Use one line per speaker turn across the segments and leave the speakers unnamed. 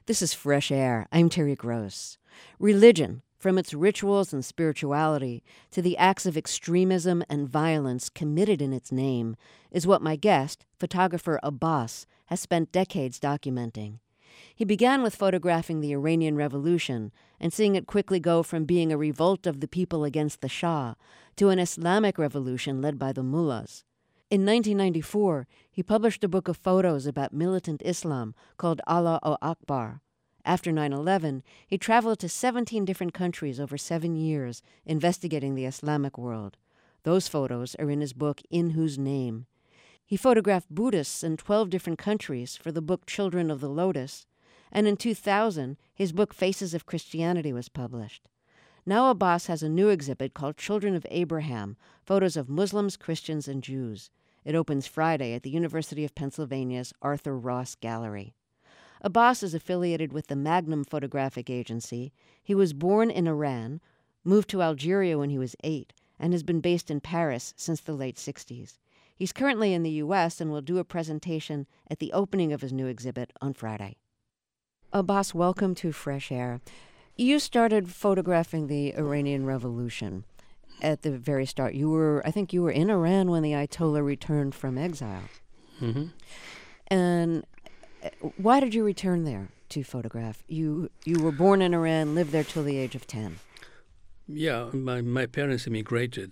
This is Fresh Air. I'm Terry Gross. Religion, from its rituals and spirituality to the acts of extremism and violence committed in its name, is what my guest, photographer Abbas, has spent decades documenting. He began with photographing the Iranian Revolution and seeing it quickly go from being a revolt of the people against the Shah to an Islamic revolution led by the mullahs. In 1994, he published a book of photos about militant Islam called Allahu Akbar. After 9/11, he traveled to 17 different countries over 7 years, investigating the Islamic world. Those photos are in his book In Whose Name. He photographed Buddhists in 12 different countries for the book Children of the Lotus, and in 2000, his book Faces of Christianity was published. Now Abbas has a new exhibit called Children of Abraham, photos of Muslims, Christians, and Jews. It opens Friday at the University of Pennsylvania's Arthur Ross Gallery. Abbas is affiliated with the Magnum Photographic Agency. He was born in Iran, moved to Algeria when he was 8, and has been based in Paris since the late 60s. He's currently in the U.S. and will do a presentation at the opening of his new exhibit on Friday. Abbas, welcome to Fresh Air. You started photographing the Iranian Revolution at the very start. I think you were in Iran when the Ayatollah returned from exile.
Mm-hmm.
And why did you return there to photograph? You were born in Iran, lived there till the age of 10.
Yeah, my parents immigrated,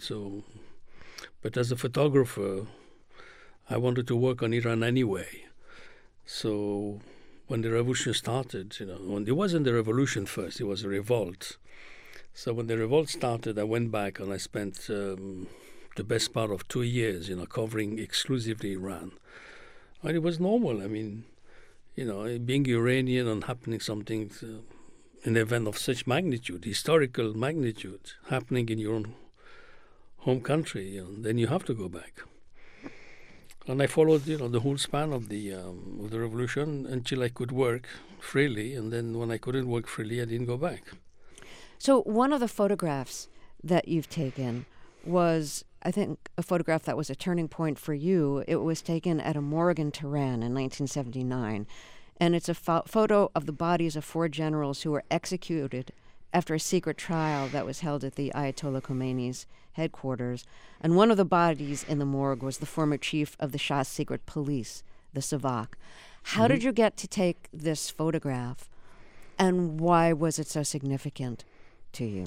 but as a photographer, I wanted to work on Iran anyway. So when the revolution started, when it wasn't the revolution first, it was a revolt. So when the revolt started, I went back and I spent the best part of 2 years, covering exclusively Iran. And it was normal. I mean, being Iranian and happening something, an event of such magnitude, historical magnitude, happening in your own home country, then you have to go back. And I followed, the whole span of the revolution until I could work freely. And then when I couldn't work freely, I didn't go back.
So one of the photographs that you've taken was, I think, a photograph that was a turning point for you. It was taken at a morgue in Tehran in 1979. And it's a photo of the bodies of 4 generals who were executed after a secret trial that was held at the Ayatollah Khomeini's headquarters. And one of the bodies in the morgue was the former chief of the Shah's secret police, the Savak. How did you get to take this photograph, and why was it so significant to you?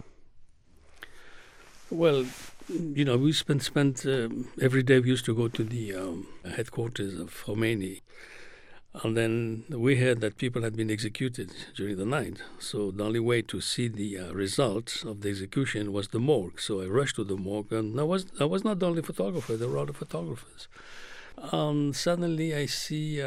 Well, we spent every day. We used to go to the headquarters of Khomeini, and then we heard that people had been executed during the night. So the only way to see the results of the execution was the morgue. So I rushed to the morgue, and I was not the only photographer. There were other photographers. And suddenly I see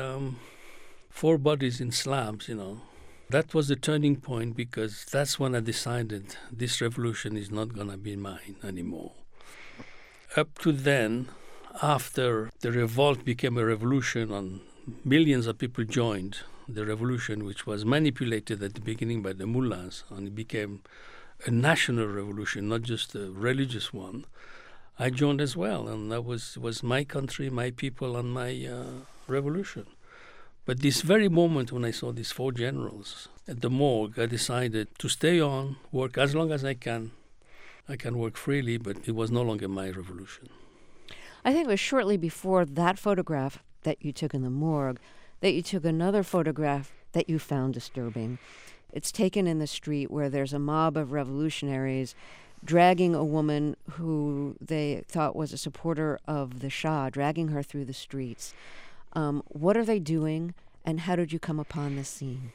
4 bodies in slabs. That was the turning point, because that's when I decided this revolution is not going to be mine anymore. Up to then, after the revolt became a revolution and millions of people joined the revolution, which was manipulated at the beginning by the mullahs, and it became a national revolution, not just a religious one, I joined as well. And that was my country, my people, and my revolution. But this very moment when I saw these 4 generals at the morgue, I decided to stay on, work as long as I can. I can work freely, but it was no longer my revolution.
I think it was shortly before that photograph that you took in the morgue that you took another photograph that you found disturbing. It's taken in the street where there's a mob of revolutionaries dragging a woman who they thought was a supporter of the Shah, dragging her through the streets. What are they doing, and how did you come upon this scene?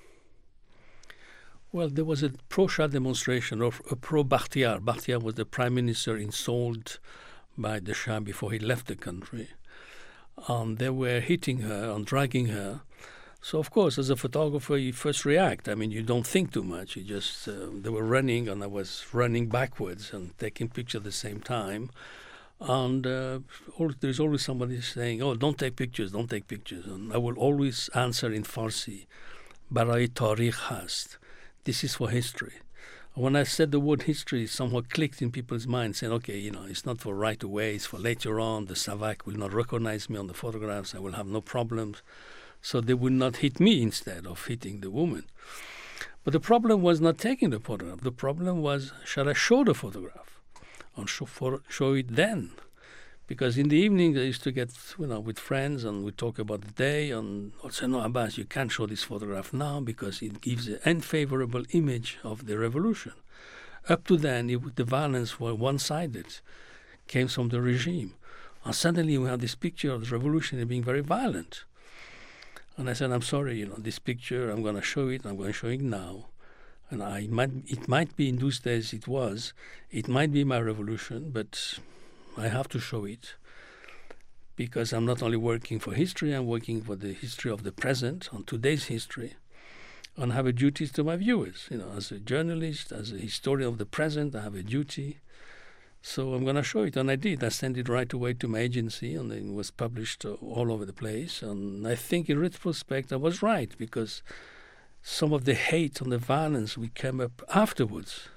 Well, there was a pro-Shah demonstration, or a pro-Bakhtiar. Bakhtiar was the prime minister installed by the Shah before he left the country. They were hitting her and dragging her. So, of course, as a photographer, you first react. I mean, you don't think too much. You just, they were running, and I was running backwards and taking pictures at the same time. And there's always somebody saying, "Oh, don't take pictures, don't take pictures." And I will always answer in Farsi, "Baraye tarikh hast." This is for history. When I said the word history, it somehow clicked in people's minds, saying, okay, it's not for right away, it's for later on. The Savak will not recognize me on the photographs. I will have no problems. so they would not hit me instead of hitting the woman. But the problem was not taking the photograph. The problem was, shall I show the photograph? Or show it then? Because in the evening I used to get, with friends, and we talk about the day, and I'd say, no, Abbas, you can't show this photograph now because it gives an unfavorable image of the revolution. Up to then, the violence was one-sided, came from the regime. And suddenly we have this picture of the revolution being very violent. And I said, I'm sorry, this picture, I'm going to show it, I'm going to show it now. And it might be, in those days it might be my revolution, but I have to show it because I'm not only working for history, I'm working for the history of the present, on today's history, and I have a duty to my viewers. As a journalist, as a historian of the present, I have a duty. So I'm going to show it, and I did. I sent it right away to my agency, and it was published all over the place. And I think in retrospect I was right, because some of the hate and the violence we came up afterwards,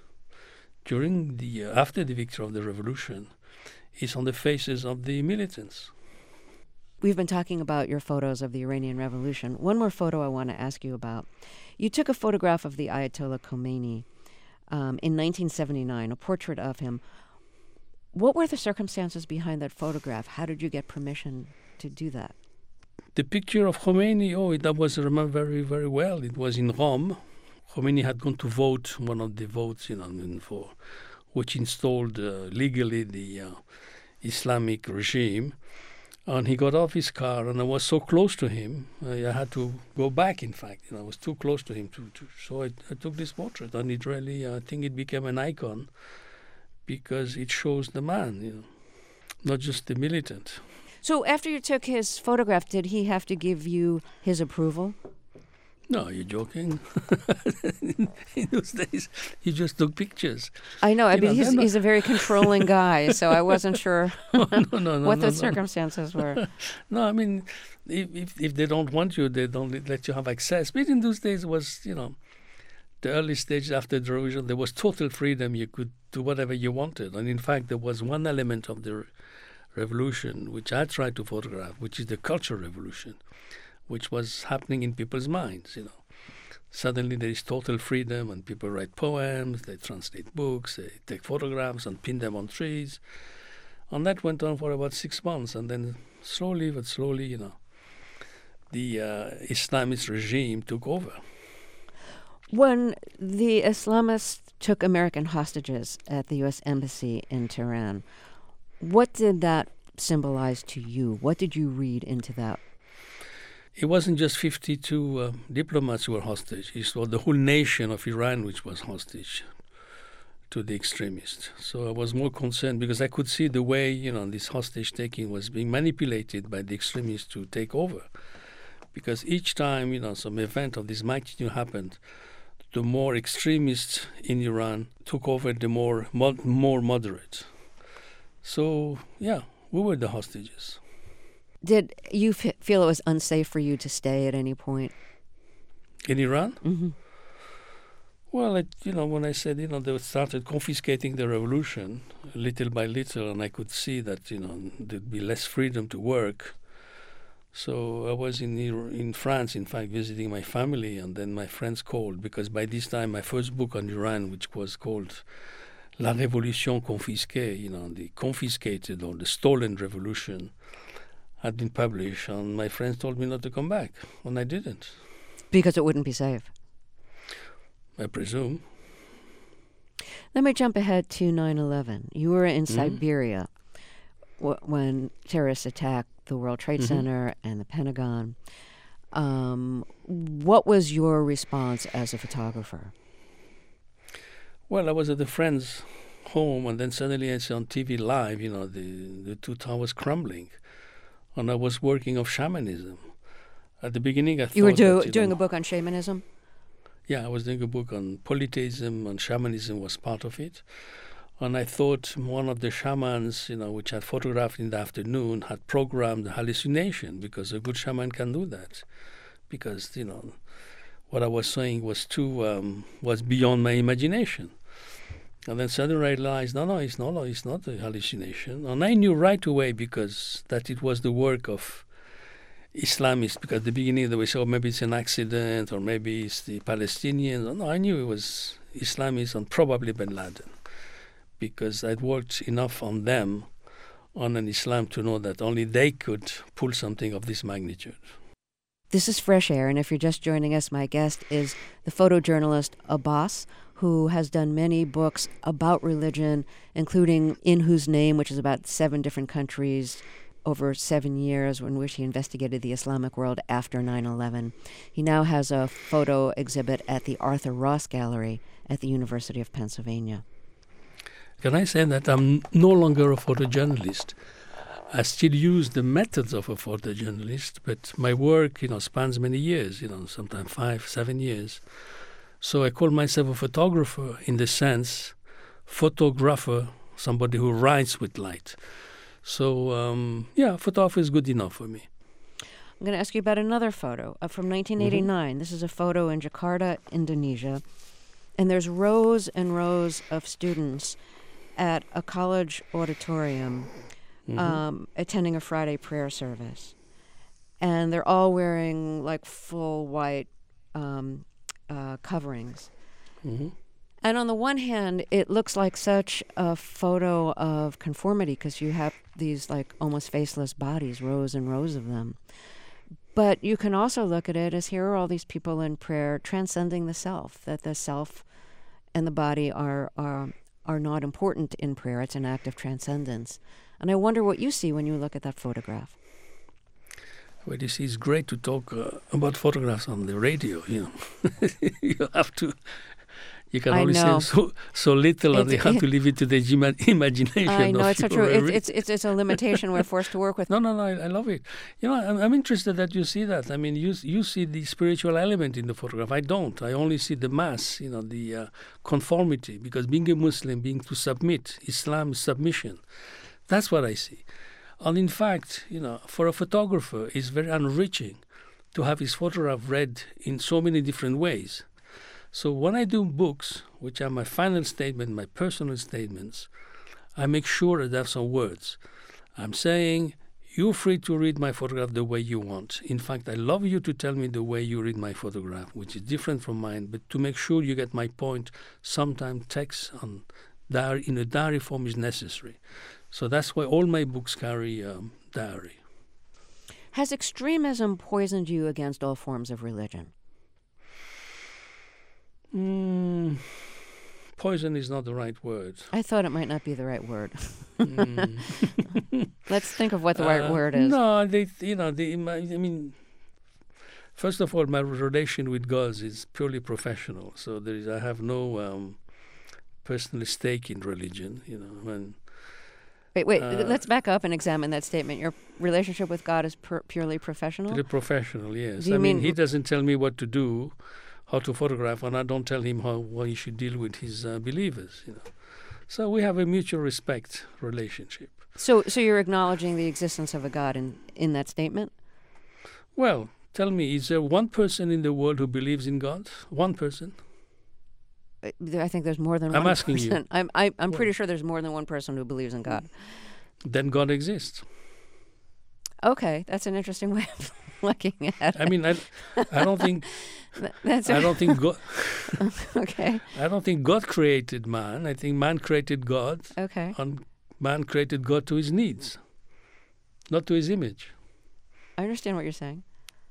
after the victory of the revolution, is on the faces of the militants.
We've been talking about your photos of the Iranian Revolution. One more photo I want to ask you about. You took a photograph of the Ayatollah Khomeini in 1979, a portrait of him. What were the circumstances behind that photograph? How did you get permission to do that?
The picture of Khomeini, that was, I remember very, very well. It was in Rome. Khomeini had gone to vote, one of the votes, for which installed legally the Islamic regime. And he got off his car, and I was so close to him, I had to go back, in fact. I was too close to him. So I took this portrait, and it really, I think it became an icon because it shows the man, not just the militant.
So after you took his photograph, did he have to give you his approval?
No, you're joking. In those days, he just took pictures.
I know. He's a very controlling guy, so I wasn't sure what the circumstances were.
No, I mean, if they don't want you, they don't let you have access. But in those days, it was, the early stage after the revolution, there was total freedom. You could do whatever you wanted. And in fact, there was one element of the revolution which I tried to photograph, which is the cultural revolution, which was happening in people's minds. Suddenly there is total freedom, and people write poems, they translate books, they take photographs and pin them on trees. And that went on for about 6 months, and then slowly, the Islamist regime took over.
When the Islamists took American hostages at the U.S. Embassy in Tehran, what did that symbolize to you? What did you read into that?
It wasn't just 52 diplomats who were hostage. It was the whole nation of Iran which was hostage to the extremists. So I was more concerned because I could see the way, this hostage taking was being manipulated by the extremists to take over. Because each time, some event of this magnitude happened, the more extremists in Iran took over, the more moderate. So, we were the hostages.
Did you feel it was unsafe for you to stay at any point?
In Iran?
Mm-hmm.
Well, when I said, they started confiscating the revolution little by little, and I could see that, there'd be less freedom to work. So I was in France, in fact, visiting my family, and then my friends called, because by this time my first book on Iran, which was called La Révolution confisquée, the confiscated or the stolen revolution, had been published, and my friends told me not to come back, and I didn't.
Because it wouldn't be safe?
I presume.
Let me jump ahead to 9/11. You were in Siberia when terrorists attacked the World Trade Center and the Pentagon. What was your response as a photographer?
Well, I was at a friend's home, and then suddenly I saw on TV live, the two towers crumbling. And I was working on shamanism. At the beginning, I thought...
You were doing a book on shamanism?
Yeah, I was doing a book on polytheism, and shamanism was part of it. And I thought one of the shamans, which I photographed in the afternoon, had programmed hallucination, because a good shaman can do that. Because, what I was saying was was beyond my imagination. And then suddenly I realized, no, it's not a hallucination. And I knew right away that it was the work of Islamists, because at the beginning they were saying, oh, maybe it's an accident, or maybe it's the Palestinians. No, I knew it was Islamists and probably Bin Laden, because I'd worked enough on them, on an Islam, to know that only they could pull something of this magnitude.
This is Fresh Air, and if you're just joining us, my guest is the photojournalist Abbas, who has done many books about religion, including In Whose Name, which is about 7 different countries over 7 years, in which he investigated the Islamic world after 9/11. He now has a photo exhibit at the Arthur Ross Gallery at the University of Pennsylvania.
Can I say that I'm no longer a photojournalist? I still use the methods of a photojournalist, but my work, spans many years, sometimes 5, 7 years. So I call myself a photographer in the sense, photographer, somebody who writes with light. So, photography is good enough for me.
I'm going to ask you about another photo from 1989. This is a photo in Jakarta, Indonesia. And there's rows and rows of students at a college auditorium attending a Friday prayer service. And they're all wearing like full white coverings. Mm-hmm. And on the one hand, it looks like such a photo of conformity because you have these like almost faceless bodies, rows and rows of them. But you can also look at it as here are all these people in prayer transcending the self, that the self and the body are not important in prayer. It's an act of transcendence. And I wonder what you see when you look at that photograph.
Well, you see, it's great to talk about photographs on the radio, You have to... You can only say so little, and you have to leave it to the imagination.
I know, it's so true. It's a limitation we're forced to work with.
No, I love it. I'm interested that you see that. I mean, you see the spiritual element in the photograph. I don't. I only see the mass, the conformity, because being a Muslim, being to submit, Islam is submission. That's what I see. And in fact, for a photographer, it's very enriching to have his photograph read in so many different ways. So when I do books, which are my final statement, my personal statements, I make sure that I have some words. I'm saying, you're free to read my photograph the way you want. In fact, I love you to tell me the way you read my photograph, which is different from mine, but to make sure you get my point, sometimes text in a diary form is necessary. So that's why all my books carry diary.
Has extremism poisoned you against all forms of religion?
Poison is not the right word.
I thought it might not be the right word. Let's think of what the right word is.
No, first of all, my relation with God is purely professional. So I have no personal stake in religion.
Wait. Let's back up and examine that statement. Your relationship with God is purely professional?
Purely professional, yes. I mean, he doesn't tell me what to do, how to photograph, and I don't tell him how he should deal with his believers. So we have a mutual respect relationship.
So you're acknowledging the existence of a God in that statement?
Well, tell me, is there one person in the world who believes in God? One person?
I think there's more than one person. I'm asking you. I'm pretty sure there's more than one person who believes in God.
Then God exists.
Okay, that's an interesting way of looking at it.
I mean, I don't think God.
Okay.
I don't think God created man. I think man created God.
Okay.
And man created God to his needs, not to his image.
I understand what you're saying.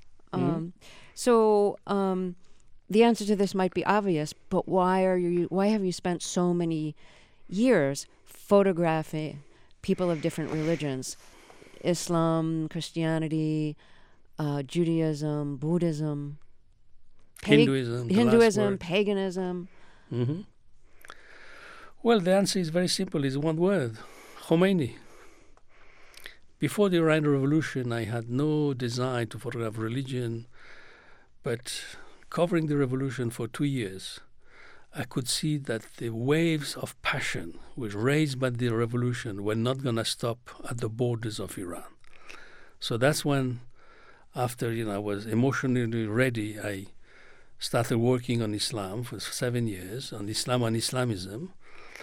So the answer to this might be obvious, but why have you spent so many years photographing people of different religions? Islam, Christianity, Judaism, Buddhism, Hinduism, paganism.
Mm-hmm. Well, the answer is very simple. It's one word: Khomeini. Before the Iranian Revolution, I had no desire to photograph religion, but covering the revolution for 2 years, I could see that the waves of passion which raised by the revolution were not going to stop at the borders of Iran. So that's when, after I was emotionally ready, I started working on Islam for 7 years, on Islam and Islamism.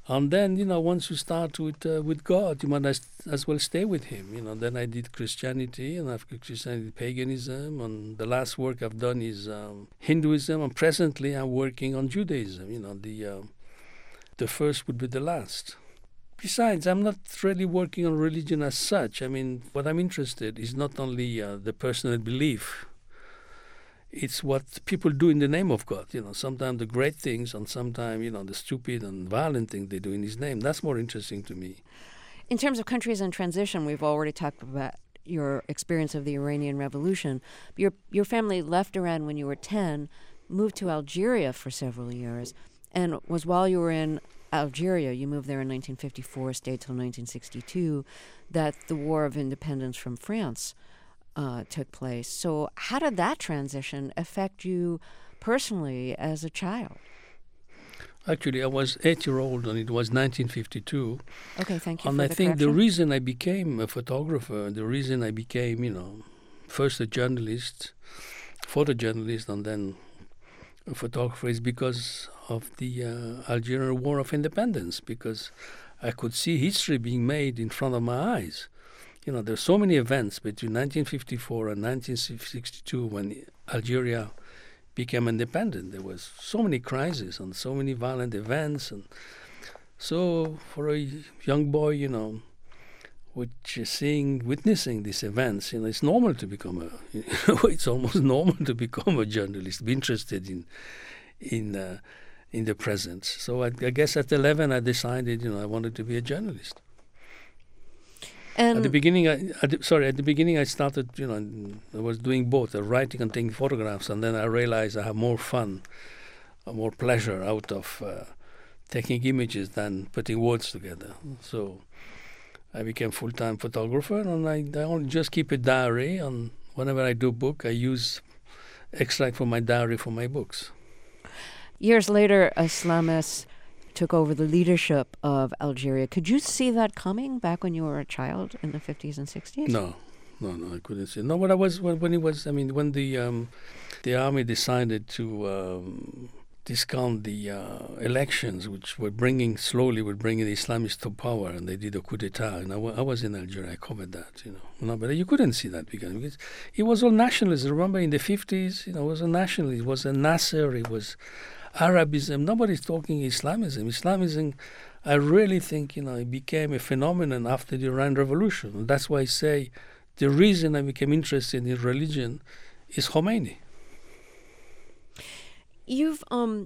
And then, once you start with God, you might as well stay with Him. Then I did Christianity, and after Christianity, paganism, and the last work I've done is Hinduism, and presently I'm working on Judaism. The first would be the last. Besides, I'm not really working on religion as such. I mean, what I'm interested is not only the personal belief. It's what people do in the name of God. Sometimes the great things, and sometimes, the stupid and violent things they do in His name. That's more interesting to me.
In terms of countries in transition, we've already talked about your experience of the Iranian Revolution. Your family left Iran when you were 10, moved to Algeria for several years, and it was while you were in Algeria, you moved there in 1954, stayed till 1962, that the War of Independence from France took place. So how did that transition affect you personally as a child?
Actually, I was 8-year-old, and it was 1952.
Okay, thank you
and
for
I
the
think
correction.
the reason I became a photographer, the reason I became, first a journalist, photojournalist, and then a photographer is because of the Algerian War of Independence, because I could see history being made in front of my eyes. There's so many events between 1954 and 1962 when Algeria became independent. There was so many crises and so many violent events, and so for a young boy, witnessing these events, it's normal to become it's almost normal to become a journalist, be interested in the present. So I guess at 11 I decided, I wanted to be a journalist.
And
At the beginning, I started, I was doing both, writing and taking photographs, and then I realized I have more fun, more pleasure out of taking images than putting words together. So I became full-time photographer, and I only just keep a diary, and whenever I do book, I use extract from my diary for my books.
years later, Islamists took over the leadership of Algeria. Could you see that coming back when you were a child in the 50s and 60s?
No, I couldn't see. No, but I was when the army decided to discount the elections, which were bringing the Islamists to power, and they did a coup d'état. And I was in Algeria. I covered that, No, but you couldn't see that because it was all nationalism. Remember, in the 50s, it was a nationalism. It was a Nasser. It was Arabism. Nobody's talking Islamism. Islamism, I really think, it became a phenomenon after the Iran Revolution. And that's why I say the reason I became interested in religion is Khomeini.
You've,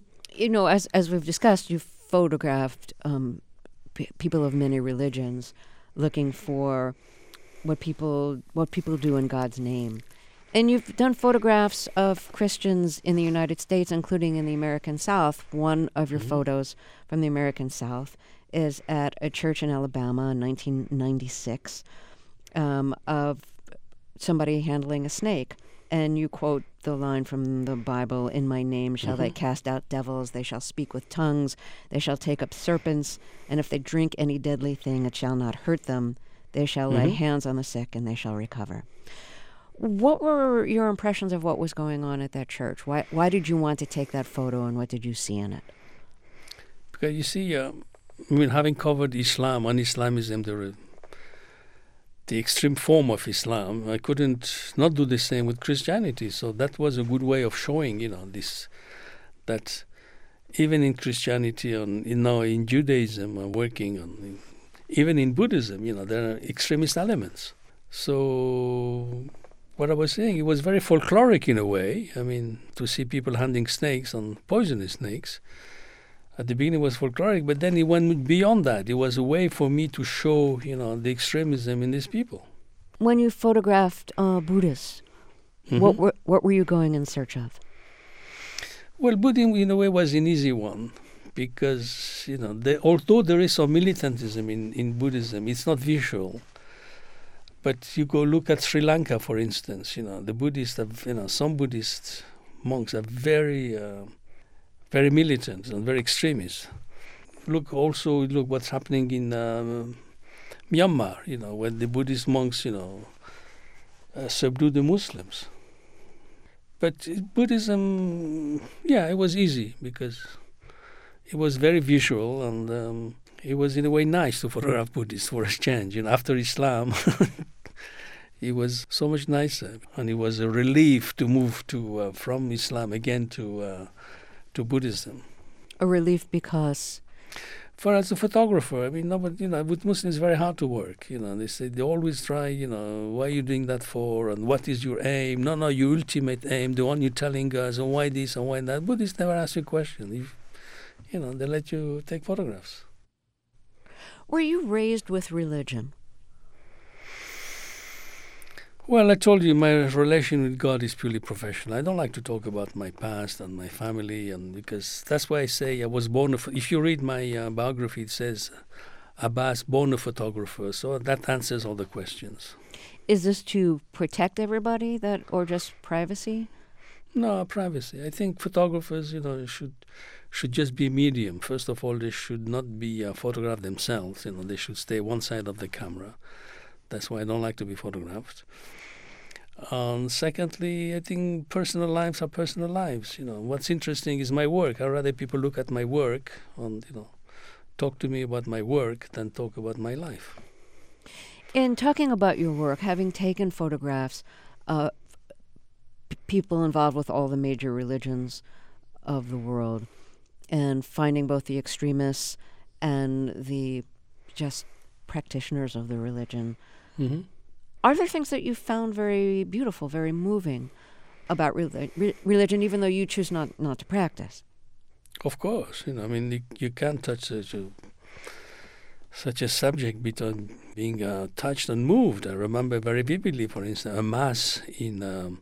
as we've discussed, you've photographed people of many religions looking for what people do in God's name. And you've done photographs of Christians in the United States, including in the American South. One of your photos from the American South is at a church in Alabama in 1996 of somebody handling a snake. And you quote the line from the Bible, "In my name shall they cast out devils, they shall speak with tongues, they shall take up serpents, and if they drink any deadly thing, it shall not hurt them. They shall lay hands on the sick, and they shall recover." What were your impressions of what was going on at that church? Why did you want to take that photo, and what did you see in it?
Because you see, having covered Islam and Islamism, the extreme form of Islam, I couldn't not do the same with Christianity. So that was a good way of showing, that even in Christianity and in Judaism, I'm working on, even in Buddhism, there are extremist elements. So what I was saying, it was very folkloric in a way. To see people handling snakes and poisonous snakes, at the beginning it was folkloric, but then it went beyond that. It was a way for me to show, the extremism in these people.
When you photographed Buddhists, what were you going in search of?
Well, Buddhism in a way was an easy one because, although there is some militantism in Buddhism, it's not visual. But you go look at Sri Lanka, for instance. The Buddhists have, some Buddhist monks are very, very militant and very extremist. Look what's happening in Myanmar. When the Buddhist monks, subdue the Muslims. But Buddhism, it was easy because it was very visual, and it was in a way nice to photograph Buddhists for a change. After Islam, it was so much nicer, and it was a relief to move to from Islam again to Buddhism.
A relief because?
For as a photographer, I mean, nobody, with Muslims, it's very hard to work. They say they always try, why are you doing that for, and what is your aim? No, your ultimate aim, the one you're telling us, and why this and why that. Buddhists never ask you a question. They let you take photographs.
Were you raised with religion?
Well, I told you my relation with God is purely professional. I don't like to talk about my past and my family, and because that's why I say I was born. If you read my biography, it says Abbas, born a photographer. So that answers all the questions.
Is this to protect everybody, or just privacy?
No, privacy. I think photographers, should just be a medium. First of all, they should not be photographed themselves. They should stay one side of the camera. That's why I don't like to be photographed. Secondly, I think personal lives are personal lives. What's interesting is my work. I'd rather people look at my work and, talk to me about my work than talk about my life.
In talking about your work, having taken photographs of people involved with all the major religions of the world, and finding both the extremists and the just practitioners of the religion,
mm-hmm.
Are there things that you found very beautiful, very moving about religion, even though you choose not to practice?
Of course. You can't touch such a subject without being touched and moved. I remember very vividly, for instance, a mass in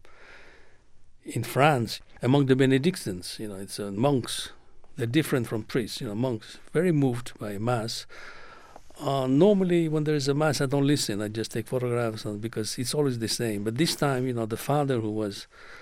France among the Benedictines. It's monks. They're different from priests. Monks, very moved by a mass. Normally, when there is a mass, I don't listen. I just take photographs because it's always the same. But this time, the father who was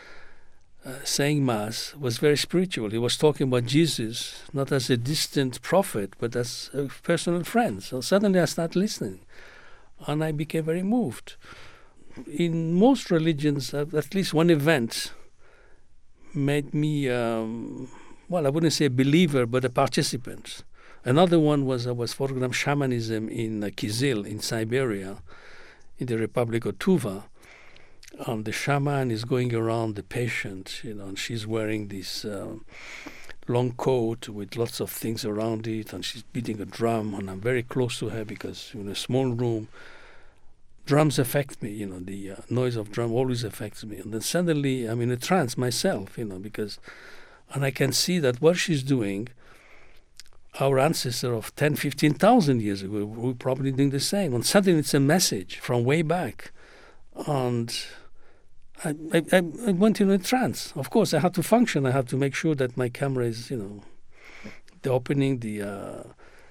saying mass was very spiritual. He was talking about Jesus, not as a distant prophet, but as a personal friend. So suddenly I started listening, and I became very moved. In most religions, at least one event made me, I wouldn't say a believer, but a participant. Another one was I was photographing shamanism in Kizil in Siberia, in the Republic of Tuva. The shaman is going around the patient, and she's wearing this long coat with lots of things around it, and she's beating a drum, and I'm very close to her because in a small room, drums affect me, the noise of drum always affects me. And then suddenly I'm in a trance myself, and I can see that what she's doing, our ancestor of 10, 15,000 years ago were probably doing the same. And suddenly it's a message from way back. And I went into a trance. Of course, I had to function. I had to make sure that my camera is, the opening, the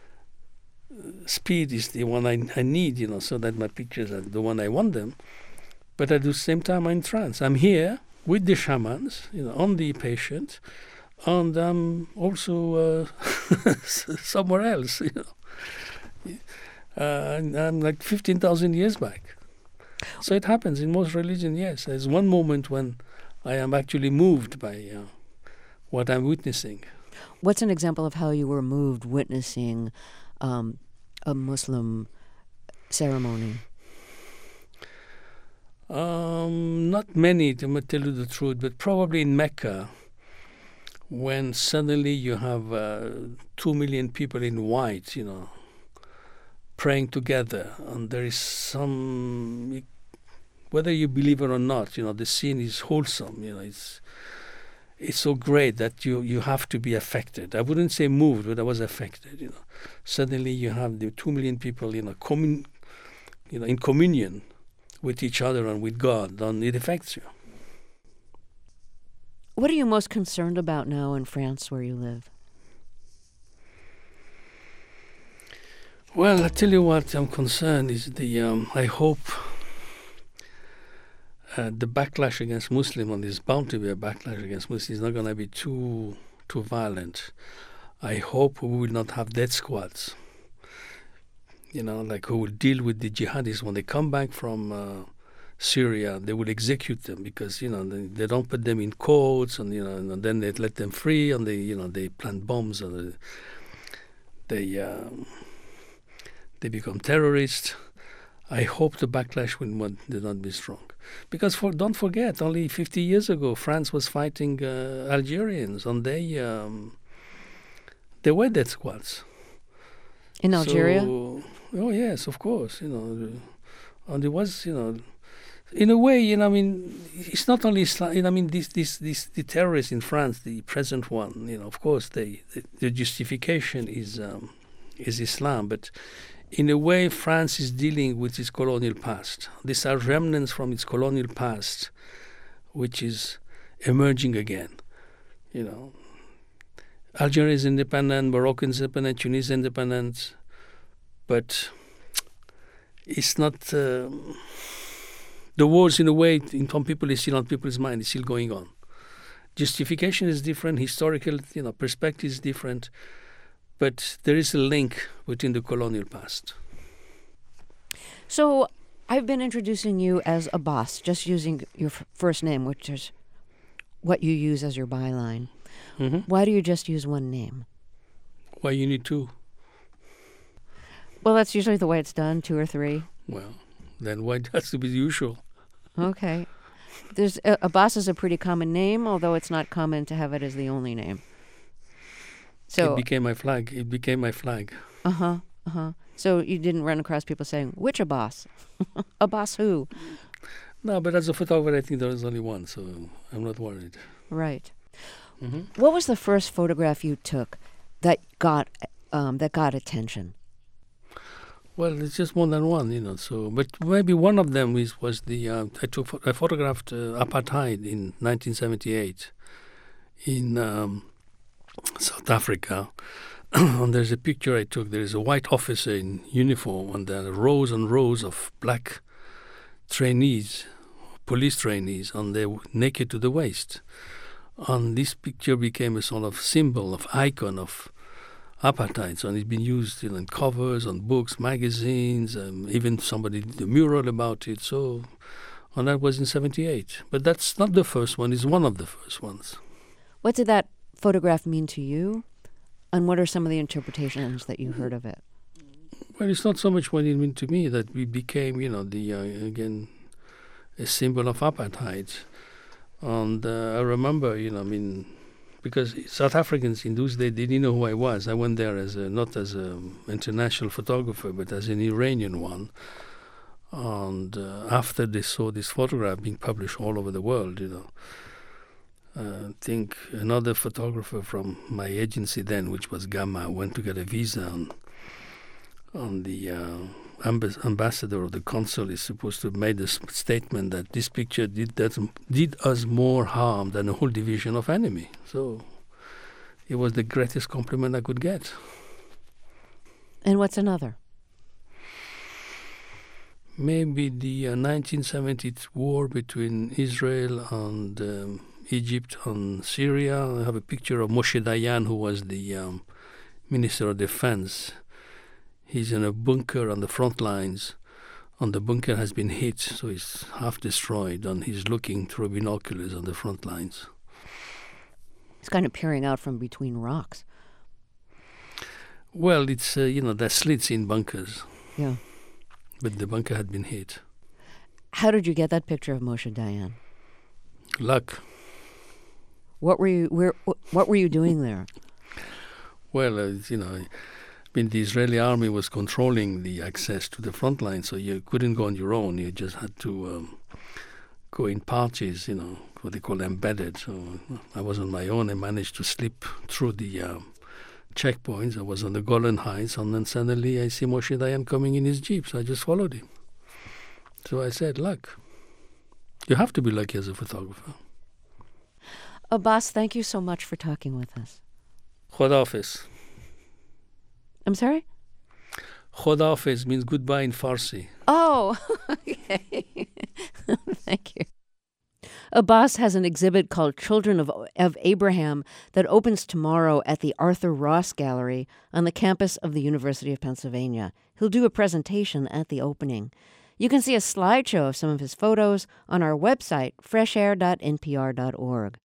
speed is the one I need, so that my pictures are the one I want them. But at the same time, I'm in trance. I'm here with the shamans, on the patient, and I'm also somewhere else, and I'm like 15,000 years back. So it happens in most religions, yes. There's one moment when I am actually moved by what I'm witnessing.
What's an example of how you were moved witnessing a Muslim ceremony?
Not many, to tell you the truth, but probably in Mecca, when suddenly you have 2 million people in white, praying together, and there is some, whether you believe it or not, the scene is wholesome. It's so great that you have to be affected. I wouldn't say moved, but I was affected. Suddenly you have the 2 million people, in communion with each other and with God, and it affects you.
What are you most concerned about now in France, where you live?
Well, I tell you what I'm concerned is I hope the backlash against Muslims, and there's bound to be a backlash against Muslims, is not going to be too violent. I hope we will not have death squads, who will deal with the jihadis when they come back from Syria. They will execute them because they don't put them in courts, and and then they let them free, and they plant bombs, and they they become terrorists. I hope the backlash will not be strong. Because don't forget, only 50 years ago, France was fighting Algerians, and they were death squads.
In Algeria?
Oh yes, of course. And it was, in a way, I mean, it's not only Islam. I mean, the terrorists in France, the present one, of course, the justification is Islam, but in a way, France is dealing with its colonial past. These are remnants from its colonial past, which is emerging again. Algeria is independent, Morocco is independent, Tunisia is independent, but it's not. The wars, in a way, in some people, is still on people's mind. It's still going on. Justification is different. Historical, perspective is different. But there is a link between the colonial past.
So I've been introducing you as Abbas, just using your first name, which is what you use as your byline.
Mm-hmm.
Why do you just use one name?
Why you need two?
Well, that's usually the way it's done, 2 or 3.
Well, then why it has to be usual?
Okay. Abbas is a pretty common name, although it's not common to have it as the only name. So
it became my flag.
So you didn't run across people saying, which Abbas? Abbas who?
No, but as a photographer, I think there is only one, so I'm not worried.
Right.
Mm-hmm.
What was the first photograph you took that got attention?
Well, it's just more than one, So, but maybe one of them was the I photographed apartheid in 1978 in South Africa. And there's a picture I took. There is a white officer in uniform, and there are rows and rows of black trainees, police trainees, and they're naked to the waist. And this picture became a sort of symbol, of icon of apartheid, and it's been used in covers, on books, magazines, even somebody did a mural about it. So, and that was in 1978. But that's not the first one, it's one of the first ones.
What did that photograph mean to you? And what are some of the interpretations that you heard of it?
Well, it's not so much what it meant to me that we became, again, a symbol of apartheid. And I remember, because South Africans in those days, they didn't know who I was. I went there not as an international photographer, but as an Iranian one. And after they saw this photograph being published all over the world, I think another photographer from my agency then, which was Gamma, went to get a visa, and the ambassador of the consul is supposed to have made a statement that this picture did us more harm than a whole division of enemy. So it was the greatest compliment I could get.
And what's another?
Maybe the 1970 war between Israel and Egypt and Syria. I have a picture of Moshe Dayan, who was the Minister of Defense. He's in a bunker on the front lines, and the bunker has been hit, so it's half destroyed, and he's looking through binoculars on the front lines.
It's kind of peering out from between rocks.
Well, it's, there's slits in bunkers.
Yeah.
But the bunker had been hit.
How did you get that picture of Moshe Dayan?
Luck.
What were you doing there?
Well, the Israeli army was controlling the access to the front line, so you couldn't go on your own. You just had to go in parties, what they call embedded. So I was on my own. I managed to slip through the checkpoints. I was on the Golan Heights, and then suddenly I see Moshe Dayan coming in his jeep, so I just followed him. So I said, luck. You have to be lucky as a photographer.
Abbas, thank you so much for talking with us.
Khodafis.
I'm sorry?
Khodafis means goodbye in Farsi.
Oh, okay. Thank you. Abbas has an exhibit called Children of Abraham that opens tomorrow at the Arthur Ross Gallery on the campus of the University of Pennsylvania. He'll do a presentation at the opening. You can see a slideshow of some of his photos on our website, freshair.npr.org.